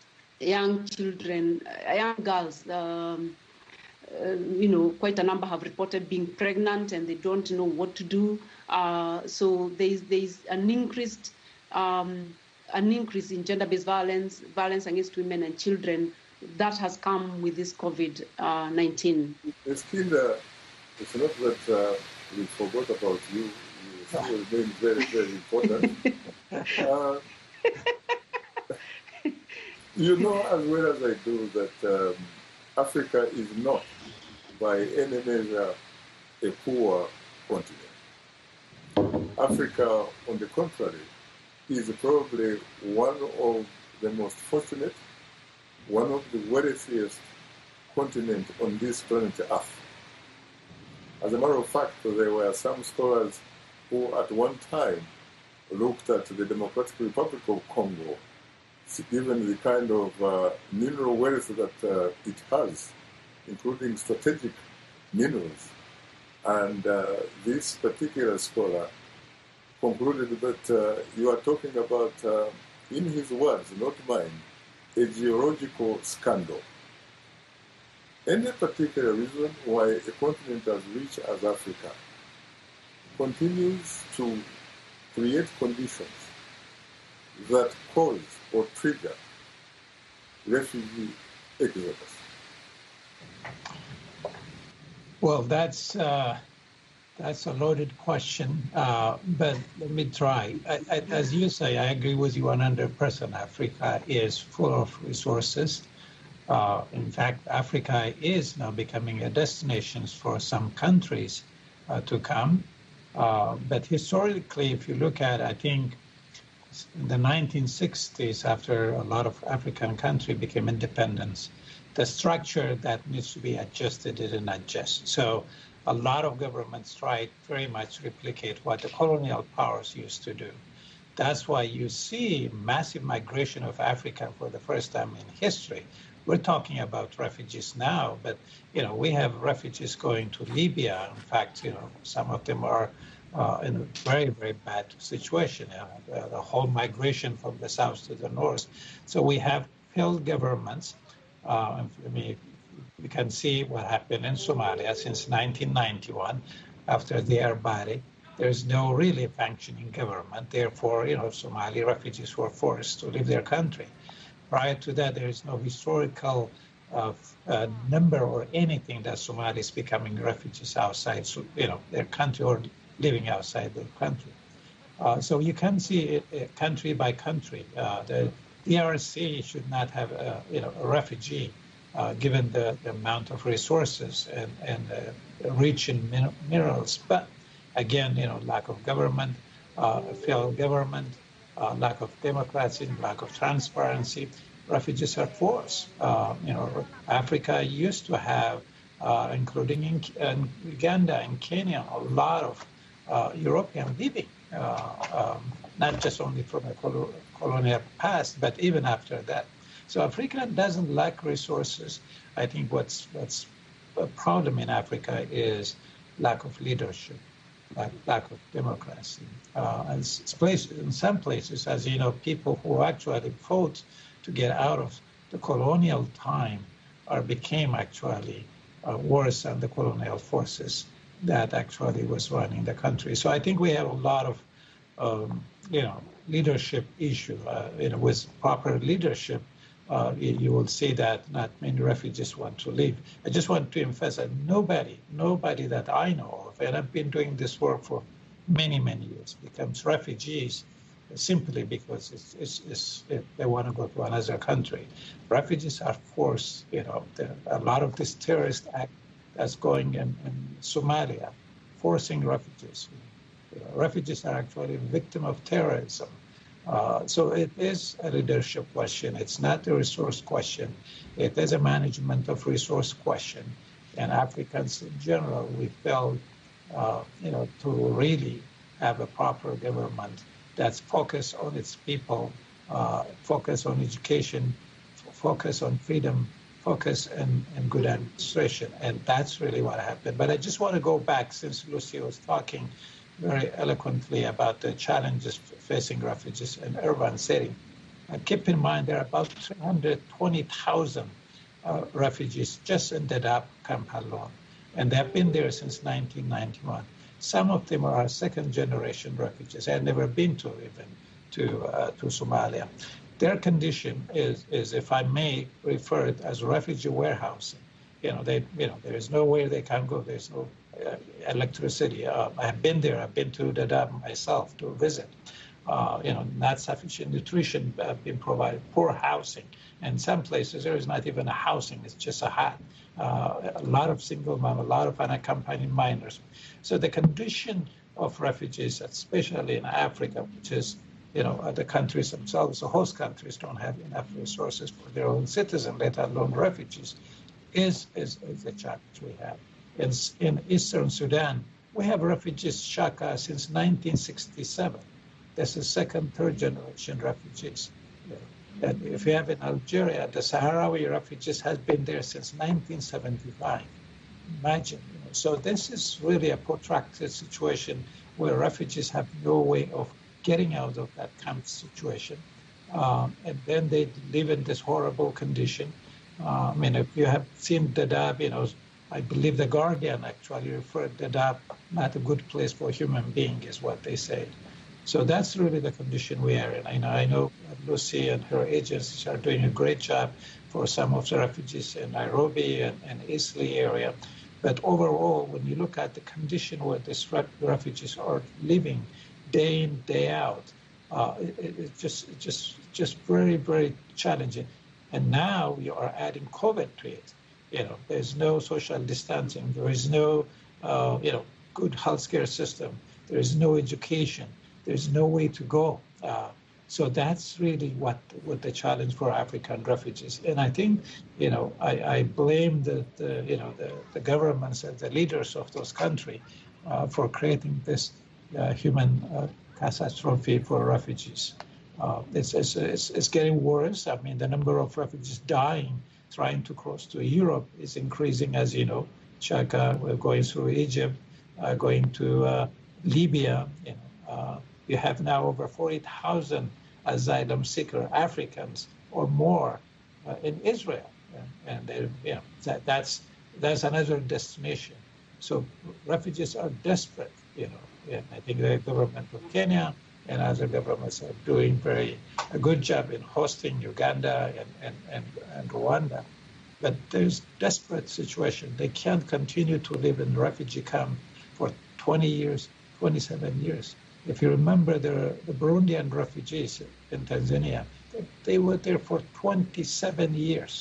young children, young girls, um, Uh, you know, quite a number have reported being pregnant and they don't know what to do. Uh, so there's there's an increased um, an increase in gender-based violence, violence against women and children that has come with this COVID nineteen. It's been, uh, it's not that uh, we forgot about you. You still remain very, very important. uh, you know as well as I do that um, Africa is not, by any measure, a poor continent. Africa, on the contrary, is probably one of the most fortunate, one of the wealthiest continents on this planet Earth. As a matter of fact, there were some scholars who at one time looked at the Democratic Republic of Congo, given the kind of uh, mineral wealth that uh, it has, including strategic minerals. And uh, this particular scholar concluded that uh, you are talking about, uh, in his words, not mine, a geological scandal. Any particular reason why a continent as rich as Africa continues to create conditions that cause or trigger refugee exodus? Well, that's uh, that's a loaded question, uh, but let me try. I, I, as you say, I agree with you one hundred percent. Africa is full of resources. Uh, in fact, Africa is now becoming a destination for some countries uh, to come. Uh, but historically, if you look at, I think, in the nineteen sixties, after a lot of African countries became independent, the structure that needs to be adjusted didn't adjust. So a lot of governments tried very much to replicate what the colonial powers used to do. That's why you see massive migration of Africa for the first time in history. We're talking about refugees now, but you know we have refugees going to Libya. In fact, you know some of them are uh, in a very, very bad situation. You know, the, the whole migration from the south to the north. So we have failed governments. Uh, I mean, we can see what happened in Somalia since nineteen ninety-one, after the air body. There's no really functioning government. Therefore, you know, Somali refugees were forced to leave their country. Prior to that, there is no historical uh, uh, number or anything that Somalis becoming refugees outside, so, you know, their country or living outside their country. Uh, so you can see it uh, country by country. Uh, the D R C should not have, a, you know, a refugee, uh, given the, the amount of resources and, and uh, rich in min- minerals. But again, you know, lack of government, uh, failed government, uh, lack of democracy, lack of transparency. Refugees are forced. Uh, you know, Africa used to have, uh, including in, in Uganda and Kenya, a lot of uh, European living, uh, um, not just only from a col- colonial past, but even after that. So Africa doesn't lack resources. I think what's what's a problem in Africa is lack of leadership, lack, lack of democracy. Uh, and place, in some places, as you know, people who actually fought to get out of the colonial time or became actually uh, worse than the colonial forces that actually was running the country. So I think we have a lot of, um, you know, leadership issue. Uh, you know, with proper leadership, uh, you, you will see that not many refugees want to leave. I just want to emphasize that nobody, nobody that I know of, and I've been doing this work for many, many years, becomes refugees simply because it's, it's, it's, it, they want to go to another country. Refugees are forced, you know, the, a lot of this terrorist act that's going in, in Somalia, forcing refugees. You know, refugees are actually a victim of terrorism. Uh, so it is a leadership question. It's not a resource question. It is a management of resource question. And Africans in general, we failed, uh, you know, to really have a proper government that's focused on its people, uh, focused on education, f- focused on freedom, focus and, and good administration. And that's really what happened. But I just want to go back, since Lucy was talking very eloquently about the challenges facing refugees in urban setting. And keep in mind, there are about three hundred twenty thousand uh, refugees just in the Dadaab camp alone. And they've been there since nineteen ninety-one. Some of them are second-generation refugees. They have never been to even to uh, to Somalia. Their condition is, is, if I may refer it as refugee warehousing. You know, they, you know, there is nowhere they can go. There's no uh, electricity. Uh, I've been there. I've been to Dadaab myself to visit. Uh, you know, not sufficient nutrition uh, being provided, poor housing. And some places there is not even a housing. It's just a hut. Uh, a lot of single mom, a lot of unaccompanied minors. So the condition of refugees, especially in Africa, which is, you know, the countries themselves, the host countries don't have enough resources for their own citizens, let alone refugees, is, is, is the challenge we have. In, in Eastern Sudan, we have refugees, Shaka, since nineteen sixty-seven. This is second, third generation refugees. And if you have in Algeria, the Sahrawi refugees has been there since nineteen seventy-five. Imagine. You know. So this is really a protracted situation where refugees have no way of getting out of that camp situation. Um, and then they live in this horrible condition. Uh, I mean, if you have seen Dadaab, you know, I believe the Guardian actually referred Dadaab not a good place for human being is what they say. So that's really the condition we are in. I know, I know Lucy and her agencies are doing a great job for some of the refugees in Nairobi and, and Eastleigh area. But overall, when you look at the condition where these refugees are living day in, day out, uh, it, it's just, it just, just very, very challenging. And now you are adding COVID to it. You know, there's no social distancing. There is no, uh, you know, good healthcare system. There is no education. There's no way to go. Uh, so that's really what, what the challenge for African refugees. And I think, you know, I, I blame the, the, you know, the, the governments and the leaders of those countries uh, for creating this uh, human uh, catastrophe for refugees. Uh, it's, it's, it's, it's getting worse. I mean, the number of refugees dying trying to cross to Europe is increasing, as you know. Chaka, we're going through Egypt, uh, going to uh, Libya. You know, uh, you have now over forty thousand asylum seeker Africans or more uh, in Israel, and, and yeah, that, that's that's another destination. So refugees are desperate, you know. And I think the government of Kenya and other governments are doing very a good job in hosting Uganda and, and, and, and Rwanda. But there's desperate situation. They can't continue to live in refugee camp for twenty years, twenty-seven years. If you remember the, the Burundian refugees in Tanzania, they, they were there for twenty-seven years.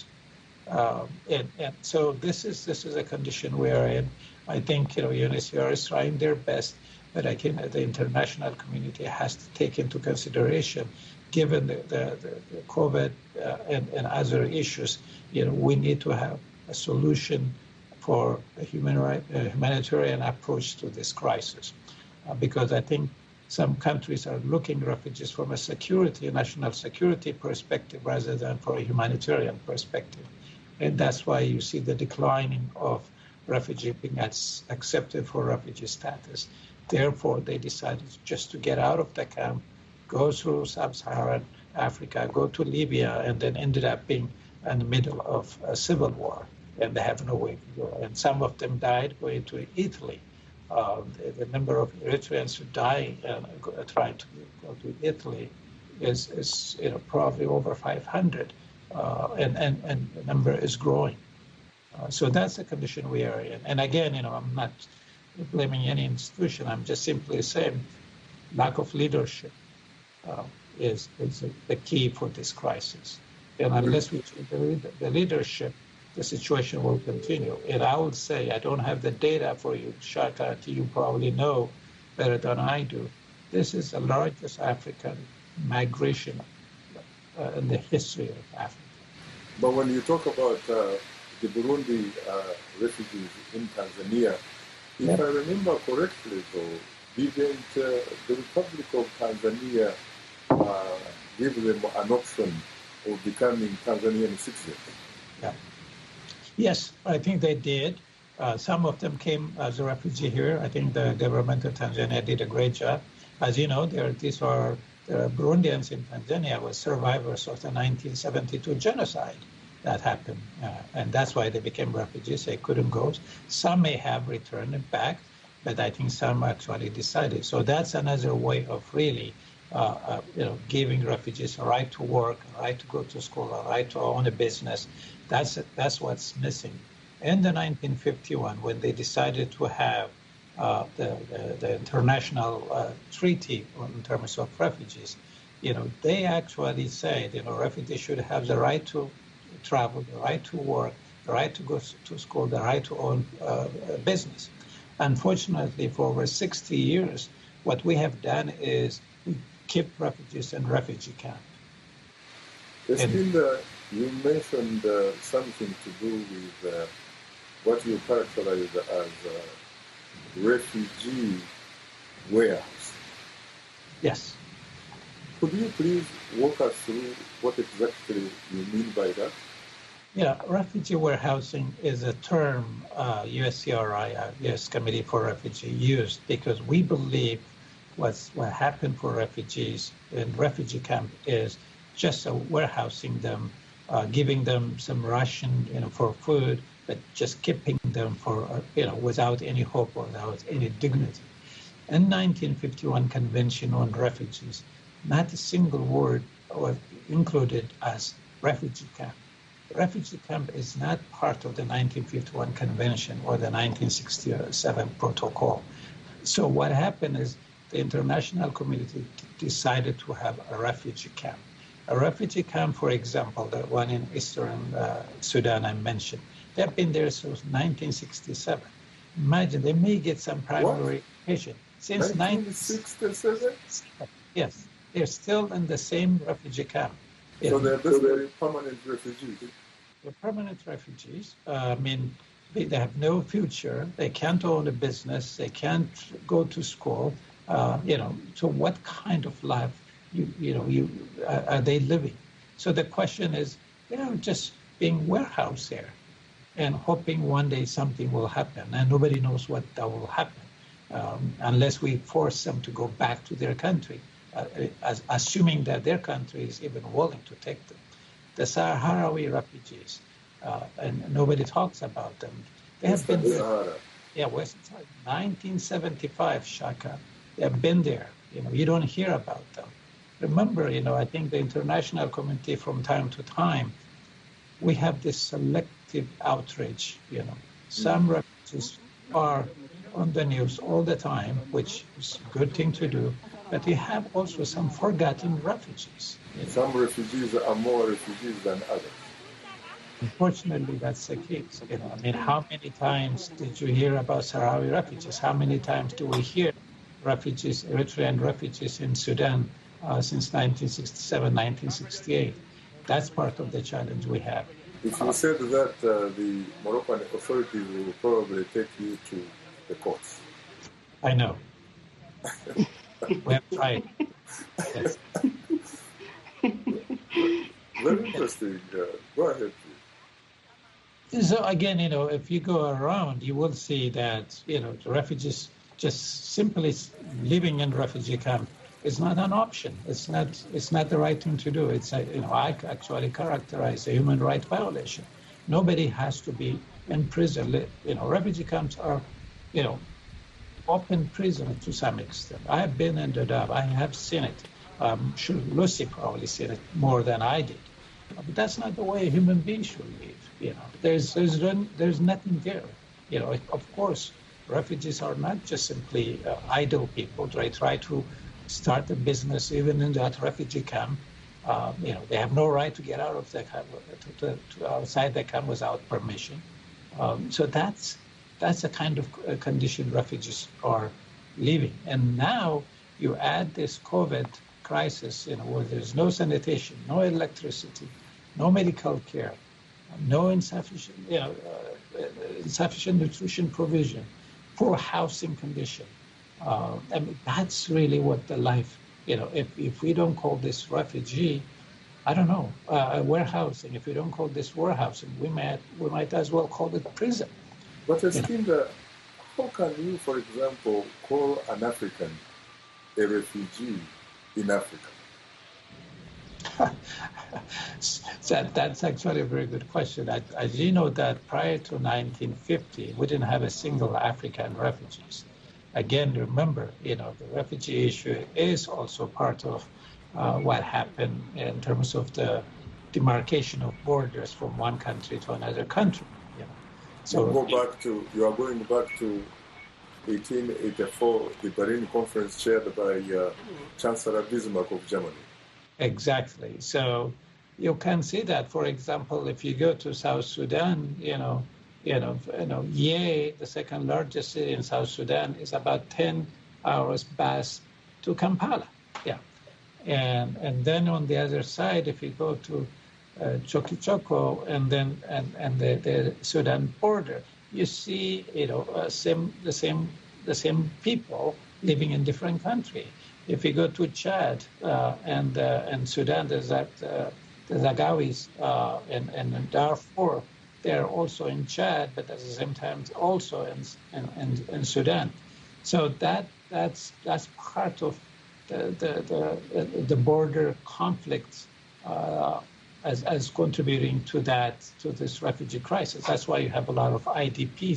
Um, and, and so this is this is a condition we are in. I think, you know, U N H C R is trying their best, but I think that the international community has to take into consideration, given the, the, the, the COVID uh, and, and other issues, you know, we need to have a solution for a human right, uh, humanitarian approach to this crisis. Uh, because I think some countries are looking at refugees from a security, a national security perspective rather than for a humanitarian perspective. And that's why you see the declining of refugees being accepted for refugee status. Therefore, they decided just to get out of the camp, go through sub-Saharan Africa, go to Libya, and then ended up being in the middle of a civil war, and they have no way to go. And some of them died going to Italy. Uh, the, the number of Eritreans who die uh, trying to go to Italy is, is you know, probably over five hundred, uh, and, and, and the number is growing. Uh, so that's the condition we are in. And again, you know, I'm not blaming any institution. I'm just simply saying lack of leadership uh, is, is the key for this crisis. And unless we change the, the leadership, the situation will continue. And I would say, I don't have the data for you, Shaka, you probably know better than I do. This is the largest African migration uh, in the history of Africa. But when you talk about uh, the Burundi uh, refugees in Tanzania, if yep. I remember correctly, though, didn't uh, the Republic of Tanzania uh, give them an option of becoming Tanzanian citizens? Yeah. Yes, I think they did. Uh, some of them came as a refugee here. I think the government of Tanzania did a great job. As you know, there, these are the Burundians in Tanzania were survivors of the nineteen seventy-two genocide that happened. Uh, and that's why they became refugees. They couldn't go. Some may have returned back, but I think some actually decided. So that's another way of really uh, uh, you know, giving refugees a right to work, a right to go to school, a right to own a business. That's that's what's missing. In the nineteen fifty-one, when they decided to have uh, the, the, the international uh, treaty in terms of refugees, you know, they actually said, you know, refugees should have the right to travel, the right to work, the right to go to school, the right to own uh, a business. Unfortunately, for over sixty years, what we have done is we keep refugees in refugee camps. There's been the You mentioned uh, something to do with uh, what you characterize as a refugee warehouse. Yes. Could you please walk us through what exactly you mean by that? Yeah, refugee warehousing is a term uh, U S C R I, uh, U S Committee for Refugee, used because we believe what's, what happened for refugees in refugee camp is just uh, warehousing them, Uh, giving them some ration, you know, for food, but just keeping them for, uh, you know, without any hope or without any dignity. In nineteen fifty-one Convention on Refugees, not a single word was included as refugee camp. Refugee camp is not part of the nineteen fifty-one Convention or the nineteen sixty-seven Protocol. So what happened is the international community decided to have a refugee camp. A refugee camp, for example, the one in Eastern uh, Sudan I mentioned, they've been there since nineteen sixty-seven. Imagine, they may get some primary education. Since nineteen sixty-seven? Yes, they're still in the same refugee camp. So they're basically permanent refugees? They're permanent refugees. Uh, I mean, they, they have no future. They can't own a business. They can't go to school. Uh, you know, so what kind of life, you you know, you uh, are they living? So the question is, they're just being warehoused there and hoping one day something will happen. And nobody knows what that will happen um, unless we force them to go back to their country, uh, as, assuming that their country is even willing to take them. The Sahrawi refugees, uh, and nobody talks about them. They have been there. Yeah, West nineteen seventy-five, Shaka. They have been there. You know, you don't hear about them. Remember, you know, I think the international community from time to time, we have this selective outrage, you know. Some refugees are on the news all the time, which is a good thing to do, but you have also some forgotten refugees. You know. Some refugees are more refugees than others. Unfortunately, that's the case. You know, I mean, how many times did you hear about Sahrawi refugees? How many times do we hear refugees, Eritrean refugees in Sudan uh, since nineteen sixty-seven, nineteen sixty-eight? That's part of the challenge we have. If you said that, uh, the Moroccan authorities will probably take you to the courts. I know. We have tried. Yes. Very interesting. Uh, go ahead, please. So again, you know, if you go around, you will see that, you know, the refugees just simply living in refugee camp is not an option. It's not. It's not the right thing to do. It's a, you know, I actually characterize a human rights violation. Nobody has to be in prison. You know, refugee camps are, you know, open prison to some extent. I have been in Dadaab. I have seen it. I'm sure Lucy probably seen it more than I did. But that's not the way human beings should live. You know, there's there's there's nothing there. You know, of course, refugees are not just simply uh, idle people. They try to start a business even in that refugee camp. Uh, you know, they have no right to get out of the camp, to, to, to outside the camp without permission. Um, so that's that's the kind of uh, condition refugees are living. And now you add this COVID crisis, you know, where there's no sanitation, no electricity, no medical care, no insufficient, you know, uh, insufficient nutrition provision, poor housing condition. Uh, I mean, that's really what the life, you know, if, if we don't call this refugee, I don't know, uh, warehousing, if we don't call this warehousing, we might, we might as well call it prison. But Eskinder, how can you, for example, call an African a refugee in Africa? So that's actually a very good question. As you know, that prior to nineteen fifty, we didn't have a single African refugees. Again, remember, you know, the refugee issue is also part of uh, what happened in terms of the demarcation of borders from one country to another country. You know. So you go back to you are going back to eighteen eighty-four, the Berlin Conference chaired by uh, Chancellor Bismarck of Germany. Exactly. So you can see that, for example, if you go to South Sudan, you know, you know, you know, Yei, the second largest city in South Sudan, is about ten hours bus to Kampala. Yeah. And and then on the other side, if you go to uh, Chokichoko and then and, and the, the Sudan border, you see, you know, uh, same the same the same people living in different countries. If you go to Chad uh, and uh, and Sudan, there's that uh, the Zagawis uh, and and Darfur. They're also in Chad, but at the same time also in in, in, in Sudan. So that that's that's part of the the the, the border conflicts uh, as as contributing to that to this refugee crisis. That's why you have a lot of I D Ps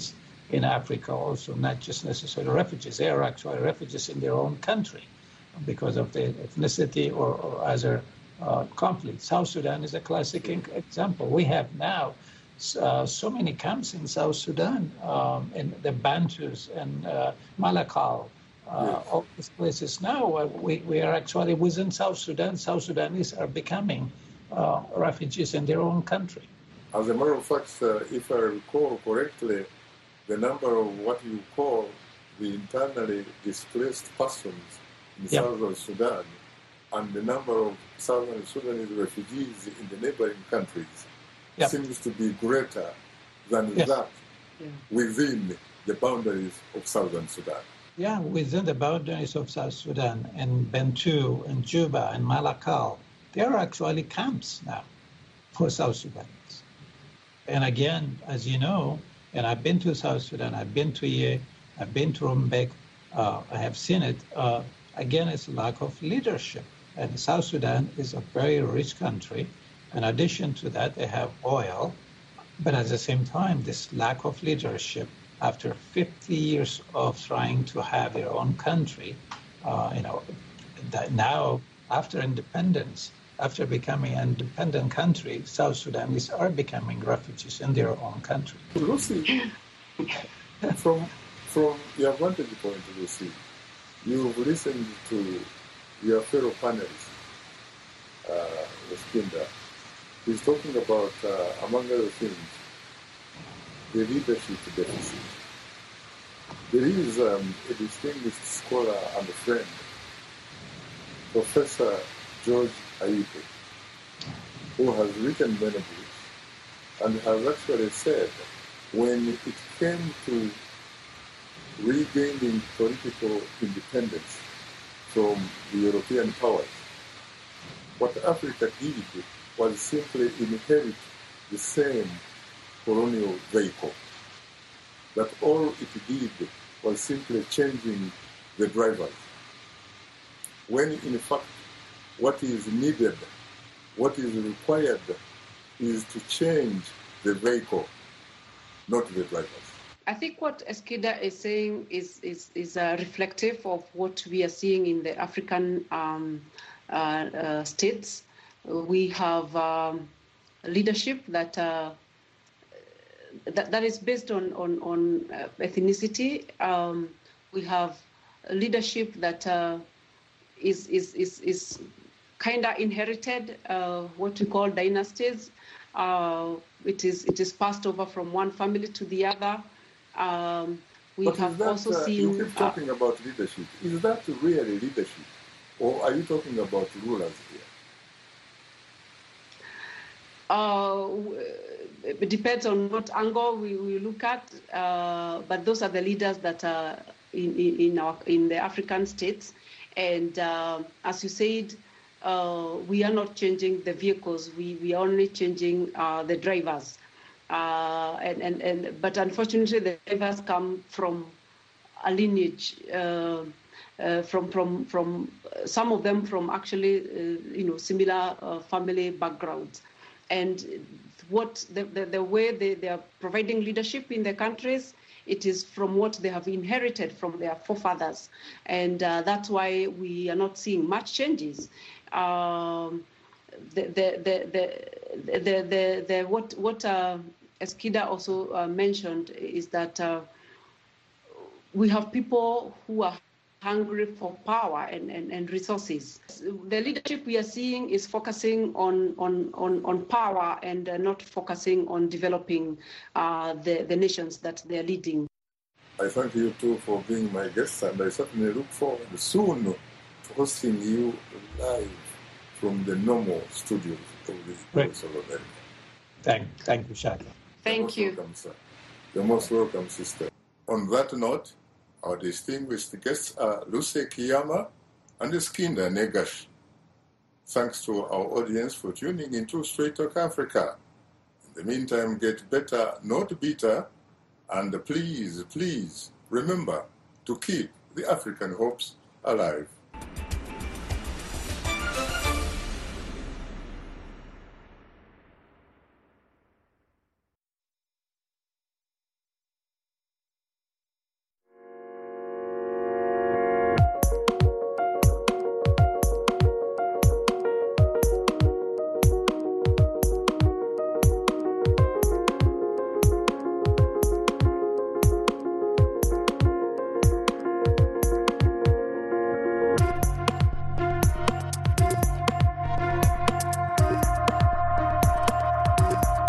in Africa also, not just necessarily refugees. They are actually refugees in their own country because of their ethnicity or, or other uh, conflicts. South Sudan is a classic example. We have now uh, so many camps in South Sudan, um, in the Bantus and uh, Malakal, uh, yes. all these places now. Uh, we, we are actually within South Sudan. South Sudanese are becoming uh, refugees in their own country. As a matter of fact, uh, if I recall correctly, the number of what you call the internally displaced persons in yep. southern Sudan and the number of southern Sudanese refugees in the neighboring countries yep. seems to be greater than yes. that yeah. within the boundaries of southern Sudan. Yeah, within the boundaries of South Sudan, and Bentiu, and Juba, and Malakal, there are actually camps now for South Sudanese. And again, as you know, and I've been to South Sudan, I've been to Ye, I've been to Rumbek, uh, I have seen it. Uh, again, it's a lack of leadership. And South Sudan is a very rich country. In addition to that, they have oil. But at the same time, this lack of leadership, after fifty years of trying to have their own country, uh, you know, that now after independence, after becoming an independent country, South Sudanese are becoming refugees in their own country. Lucy, from, from your vantage point, Lucy, you've listened to your fellow panelists, uh, Eskinda. He's talking about, uh, among other things, the leadership deficit. There is um, a distinguished scholar and a friend, Professor George Aibe, who has written many books and has actually said when it came to regaining political independence from the European powers, what Africa did was simply inherit the same colonial vehicle. That all it did was simply changing the drivers. When in fact what is needed, what is required is to change the vehicle, not the drivers. I think what Eskinda is saying is is, is uh, reflective of what we are seeing in the African um, uh, uh, states. We have um, leadership that, uh, that that is based on on, on uh, ethnicity. Um, we have leadership that uh, is is is is kind of inherited, uh, what we call dynasties. Uh, it is it is passed over from one family to the other. Um, we but have that, also uh, seen. You keep talking uh, about leadership. Is that really leadership, or are you talking about rulers here? Uh, it depends on what angle we, we look at, uh, but those are the leaders that are in in, in our in the African states, and uh, as you said. Uh, we are not changing the vehicles. We we are only changing uh, the drivers, uh, and, and and but unfortunately the drivers come from a lineage, uh, uh, from from from some of them from actually uh, you know similar uh, family backgrounds, and what the the, the way they, they are providing leadership in their countries. It is from what they have inherited from their forefathers, and uh, that's why we are not seeing much changes. Um, the, the, the, the, the, the, the, what what uh, Eskinda also uh, mentioned is that uh, we have people who are hungry for power and, and, and resources. The leadership we are seeing is focusing on on, on, on power and uh, not focusing on developing uh, the, the nations that they are leading. I thank you too for being my guest, and I certainly look forward soon to hosting you live from the normal studios of the Voice of America. Thank, thank you, Shaka. Thank you. Welcome, sir. You're most welcome, sister. On that note, our distinguished guests are Lucy Kiyama and Eskinda Negash. Thanks to our audience for tuning into Straight Talk Africa. In the meantime, get better, not bitter, and please, please remember to keep the African hopes alive.